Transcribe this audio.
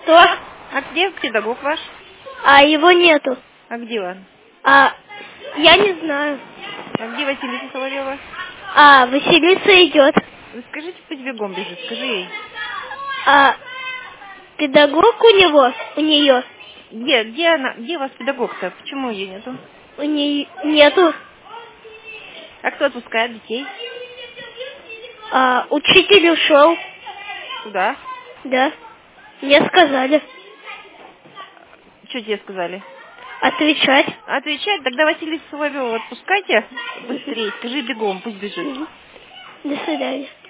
Что? А где педагог ваш? Его нету. А где он? Я не знаю. А где Василиса Соловьева? Василиса идет. Вы скажите, пусть бегом бежит, скажи ей. Педагог у нее? Где она? Где у вас педагог-то? Почему ее нету? У нее нету. А кто отпускает детей? Учитель ушел. Куда? Да. Мне сказали. Что тебе сказали? Отвечать. Отвечать? Тогда Василису Соловьеву отпускайте быстрее. Скажи бегом, пусть бежит. До свидания.